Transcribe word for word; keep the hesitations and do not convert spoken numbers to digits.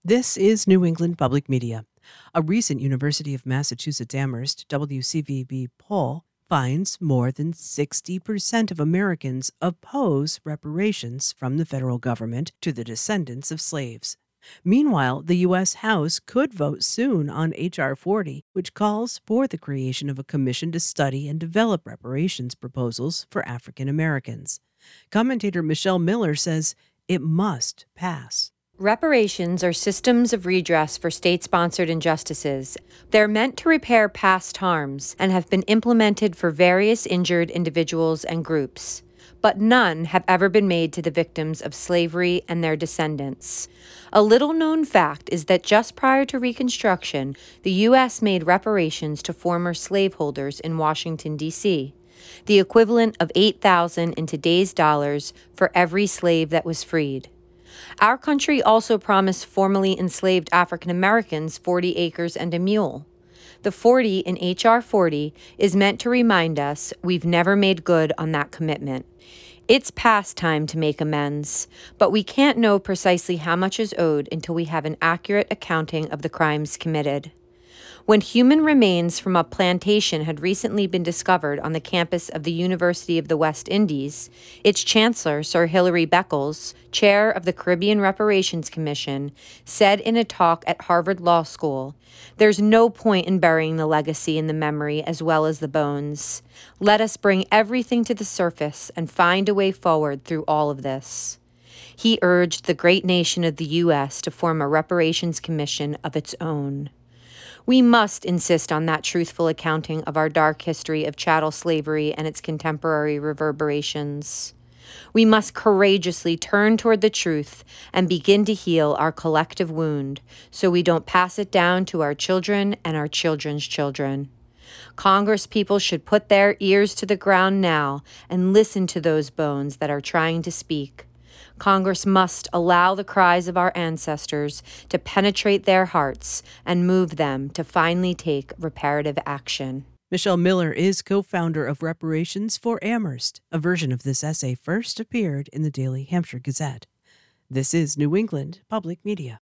This is New England Public Media. A recent University of Massachusetts Amherst W C V B poll finds more than sixty percent of Americans oppose reparations from the federal government to the descendants of slaves. Meanwhile, the U S. House could vote soon on H R forty, which calls for the creation of a commission to study and develop reparations proposals for African Americans. Commentator Michelle Miller says it must pass. Reparations are systems of redress for state-sponsored injustices. They're meant to repair past harms and have been implemented for various injured individuals and groups. But none have ever been made to the victims of slavery and their descendants. A little-known fact is that just prior to Reconstruction, the U S made reparations to former slaveholders in Washington, D C, the equivalent of eight thousand dollars in today's dollars for every slave that was freed. Our country also promised formerly enslaved African Americans forty acres and a mule. The forty in H R forty is meant to remind us we've never made good on that commitment. It's past time to make amends, but we can't know precisely how much is owed until we have an accurate accounting of the crimes committed. When human remains from a plantation had recently been discovered on the campus of the University of the West Indies, its chancellor, Sir Hilary Beckles, chair of the Caribbean Reparations Commission, said in a talk at Harvard Law School, "There's no point in burying the legacy and the memory as well as the bones. Let us bring everything to the surface and find a way forward through all of this." He urged the great nation of the U S to form a reparations commission of its own. We must insist on that truthful accounting of our dark history of chattel slavery and its contemporary reverberations. We must courageously turn toward the truth and begin to heal our collective wound so we don't pass it down to our children and our children's children. Congress people should put their ears to the ground now and listen to those bones that are trying to speak. Congress must allow the cries of our ancestors to penetrate their hearts and move them to finally take reparative action. Michelle Miller is co-founder of Reparations for Amherst. A version of this essay first appeared in the Daily Hampshire Gazette. This is New England Public Media.